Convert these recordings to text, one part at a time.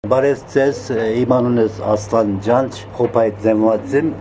Բարև ձեզ, իմ անունը Ասլան Ջանջ, Խոփայից զենված եմ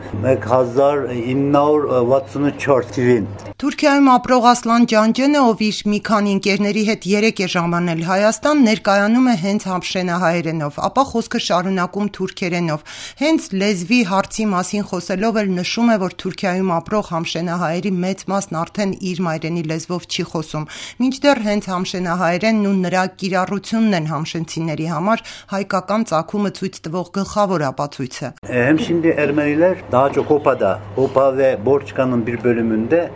1964 թվին։ Թուրքիայում ապրող Ասլան Ջանջենը, ով իր մի քանի ընկերների հետ 3 է ժամանել Հայաստան, ներկայանում է հենց համշենահայերենով, ապա խոսքը շարունակում թուրքերենով։ Հենց լեզվի հարցի մասին խոսելով էլ նշում է, որ Թուրքիայում ապրող համշենահայերի մեծ մասն արդեն իր մայրենի լեզվով չի խոսում, մինչդեռ հենց համշենահայերենն ու նրա կիրառությունն են համշենցիների համար հայկական ծագումը ցույց տվող գլխավոր ապացույցը։ Şimdi Ermeniler daha çok Hopa ve Borçka'nın bir bölümünde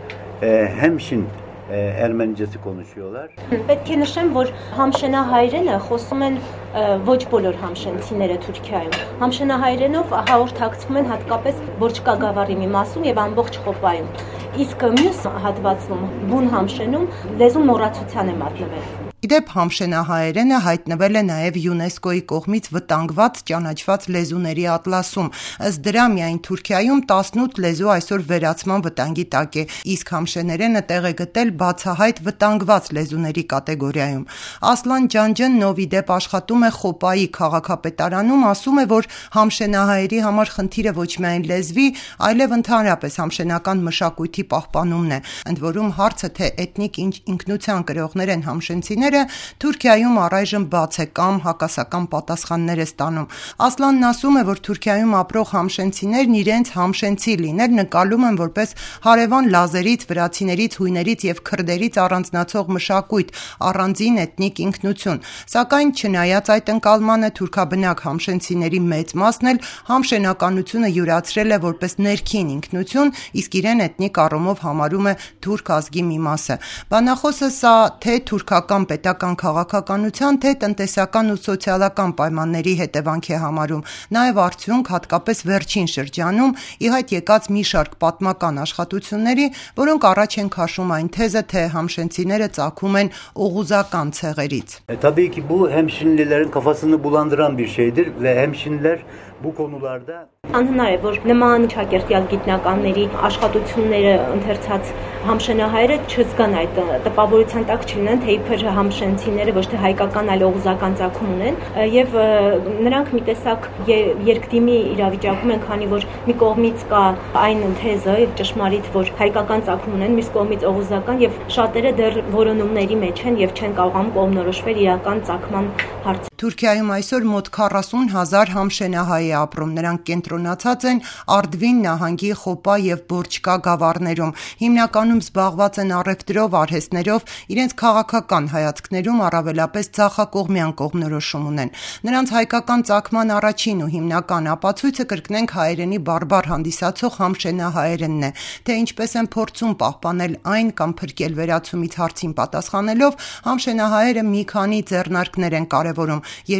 Hemşin Ermenicesi konuşuyorlar. Պետք է նշեմ, որ համշենահայերենը խոսում են ոչ բոլոր համշենցիները Թուրքիայում։ Համշենահայերենով հաղորդակցվում են հատկապես Բորչկա գավառի մի մասում եւ ամբողջ Խոպայում։ Իսկ մյուս հատվածում բուն համշենում լեզուն մոռացության է մատնվել։ Իդեպ համշենահայերենը հայտնվել է նաև ՅՈՒՆԵՍԿՕ-ի կողմից վտանգված ճանաչված լեզուների ատլասում։ Ըստ դրա միայն Թուրքիայում 18 լեզու այսօր վերացման վտանգի տակ է, իսկ համշեներենը տեղ է գտել բացահայտ վտանգված լեզուների կատեգորիայում։ Ասլան Ջանջենն, ով իդեպ աշխատում է Խոպայի քաղաքապետարանում, ասում է, որ համշենահայերի համար խնդիրը ոչ միայն լեզվի, այլև ընդհանրապես համշենական մշակույթի պահպանումն է, ընդ որում հարցը, թե էթնիկ ինքնության կրողներ են համշենցիները, Թուրքիայում առայժմ բաց է կամ հակասական պատասխաններ է ստանում։ Ասլանն ասում է, որ Թուրքիայում ապրող համշենցիներն իրենց համշենցի լինել նկատում են որպես հարևան լազերից, վրացիներից, հույներից եւ քրդերից առանձնացող մշակույթ, առանձին էթնիկ ինքնություն։ Սակայն չնայած այդ ընկալմանը թուրքաբնակ համշենցիների մեծ մասն էլ համշենականությունը յուրացրել է որպես ներքին ինքնություն, իսկ իրեն էթնիկ առումով համարում է թուրք ազգի մի մասը։ Բանախոսը սա թե թուրքական պետական քաղաքականության, թե տնտեսական ու սոցիալական պայմանների հետևանք է համարում, նաև արդյունք հատկապես վերջին շրջանում ի հայտ եկած մի շարք պատմական աշխատությունների, որոնք առաջ են քաշում այն թեզը, թե համշենցիները ծագում են օղուզական ցեղերից։ Tabii ki bu hemşinlilerin kafasını bulandıran bir şeydir ve hemşinliler bu konularda Անհնար է, որ նման ճակերտյալ գիտնականների աշխատությունները ընթերցած համշենահայերը չզգան այդ տպավորության տակ չլինեն, թե իբր համշենցիները ոչ թե հայկական, այլ օղուզական ծագում ունեն, եւ նրանք մի տեսակ երկդիմի իրավիճակում են, քանի որ մի կողմից կա այն թեզը ճշմարիտ, որ հայկական ծագում ունեն, մյուս կողմից օղուզական, եւ շատերը դեռ որոնումների մեջ են եւ չեն կարողանում կողմնորոշվել իրական ծագման հարցը։ Թուրքիայում այսօր մոտ 40,000 համշենահայ է ապրում, նրանք կենտրոնացած են Արդվին նահանգի Խոպա եւ Բորչկա գավառներում, հիմնականում զբաղված են առևտրով, արհեստներով, իրենց քաղաքական հայացքներում առավելապես ձախակողմյան կողմնորոշում ունեն։ Նրանց հայկական ծագման առաջին ու հիմնական ապացույցը կրկնենք հայերենի բարբար հանդիսացող համշենահայերենն է, թե ինչպես են փորձում պահպանել այն կամ փրկել վերացումից հարցին պատասխանելով, համշենահայերը մի քանի ձեռնարկներ են կարևորում։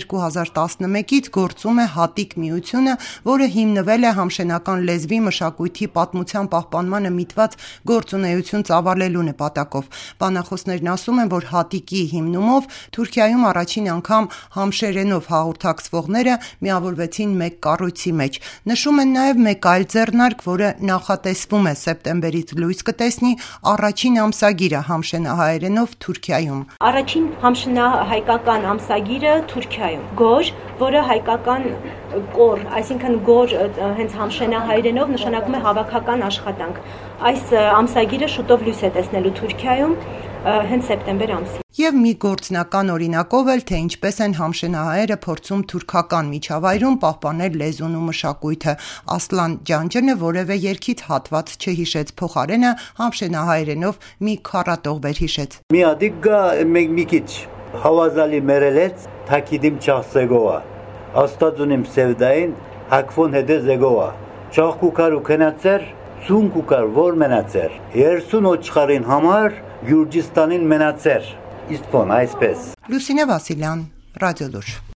2011-ից գործում է Հատիկ միությունը, որը հիմնվել է համշենական լեզվի մշակույթի պատմության պահպանմանը միտված գործունեություն ծավալելու նպատակով։ Բանախոսներն ասում են, որ Հատիկի հիմնումով Թուրքիայում առաջին անգամ համշերենով հաղորդակցվողները միավորվեցին մեկ կառույցի մեջ։ Նշում են նաև մեկ այլ ձեռնարկ, որը նախատեսվում է սեպտեմբերից լույս կտեսնի առաջին ամսագիրը համշենահայերենով Թուրքիայում։ Առաջին համշենահայկական ամսագիրը Թուրքիայում, Գոր, որը հայկական կոր, այսինքն գոր հենց համշենահայերենով նշանակում է հավաքական աշխատանք։ Այս ամսագիրը շուտով լույս է տեսնելու Թուրքիայում հենց սեպտեմբեր ամսին։ Եվ մի գործնական օրինակով էլ, թե ինչպես են համշենահայերը փորձում թուրքական միջավայրում պահպանել լեզուն ու մշակույթը։ Ասլան Ջանջենը որևէ երգից հատված չհիշեց, փոխարենը համշենահայերենով մի քառատող վերհիշեց։ Միադիգա մեգմիկիչ Հավազալի մերելեց Թակիդիմ Չախսեգովա Աստածունիմ Սևդային Հակվոն հետե Զեգովա Չախկուկար ու քնացեր Ցունկուկար որ մենացեր Երսուն ոչխարին համար Գյուրջիստանին մենացեր Իստվոն այսպես Լուսինե Վասիլյան, Ռադիոլուր։